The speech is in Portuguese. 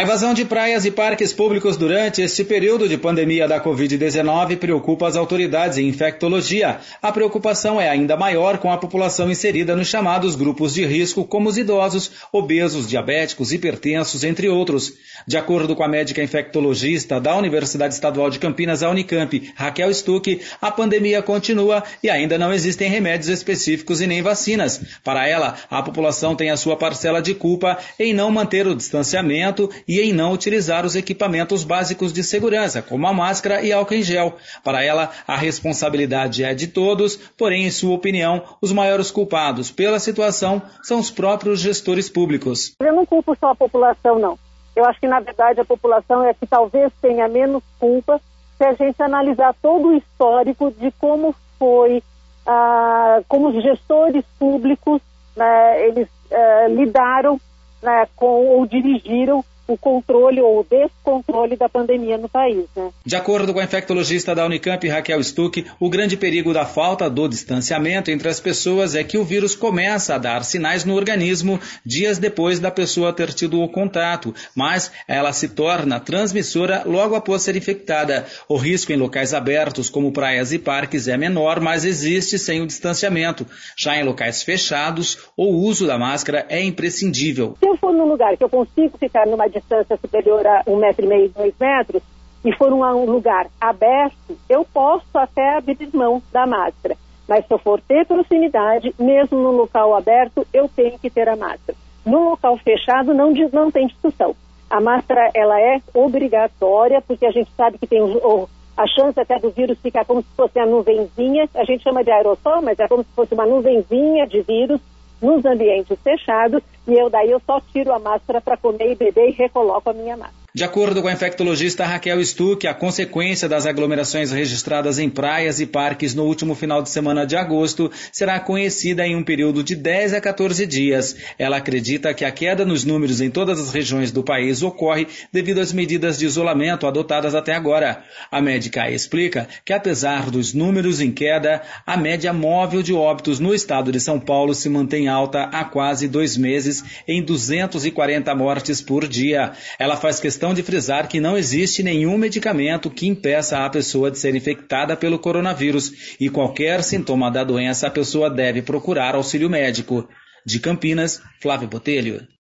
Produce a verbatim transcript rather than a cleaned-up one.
A invasão de praias e parques públicos durante este período de pandemia da covid dezenove preocupa as autoridades em infectologia. A preocupação é ainda maior com a população inserida nos chamados grupos de risco, como os idosos, obesos, diabéticos, hipertensos, entre outros. De acordo com a médica infectologista da Universidade Estadual de Campinas, a Unicamp, Raquel Stuck, a pandemia continua e ainda não existem remédios específicos e nem vacinas. Para ela, a população tem a sua parcela de culpa em não manter o distanciamento e em não utilizar os equipamentos básicos de segurança, como a máscara e álcool em gel. Para ela, a responsabilidade é de todos, porém, em sua opinião, os maiores culpados pela situação são os próprios gestores públicos. Eu não culpo só a população, não. Eu acho que, na verdade, a população é que talvez tenha menos culpa se a gente analisar todo o histórico de como foi, ah, como os gestores públicos, né, eles ah, lidaram, né, com ou dirigiram o controle ou o descontrole da pandemia no país, né? De acordo com a infectologista da Unicamp, Raquel Stuck, o grande perigo da falta do distanciamento entre as pessoas é que o vírus começa a dar sinais no organismo dias depois da pessoa ter tido o contato, mas ela se torna transmissora logo após ser infectada. O risco em locais abertos, como praias e parques, é menor, mas existe sem o distanciamento. Já em locais fechados, o uso da máscara é imprescindível. Se eu for num lugar que eu consigo ficar numa distância superior a um metro e meio, dois metros, e for um, um lugar aberto, eu posso até abrir mão da máscara. Mas se eu for ter proximidade, mesmo no local aberto, eu tenho que ter a máscara. No local fechado, não, não tem discussão. A máscara, ela é obrigatória, porque a gente sabe que tem o, o, a chance até do vírus ficar como se fosse a nuvenzinha, a gente chama de aerossol, mas é como se fosse uma nuvenzinha de vírus nos ambientes fechados, e eu daí eu só tiro a máscara para comer e beber e recoloco a minha máscara. De acordo com a infectologista Raquel Stuck, a consequência das aglomerações registradas em praias e parques no último final de semana de agosto será conhecida em um período de dez a quatorze dias. Ela acredita que a queda nos números em todas as regiões do país ocorre devido às medidas de isolamento adotadas até agora. A médica explica que, apesar dos números em queda, a média móvel de óbitos no estado de São Paulo se mantém alta há quase dois meses, em duzentas e quarenta mortes por dia. Ela faz questão de frisar que não existe nenhum medicamento que impeça a pessoa de ser infectada pelo coronavírus e qualquer sintoma da doença a pessoa deve procurar auxílio médico. De Campinas, Flávio Botelho.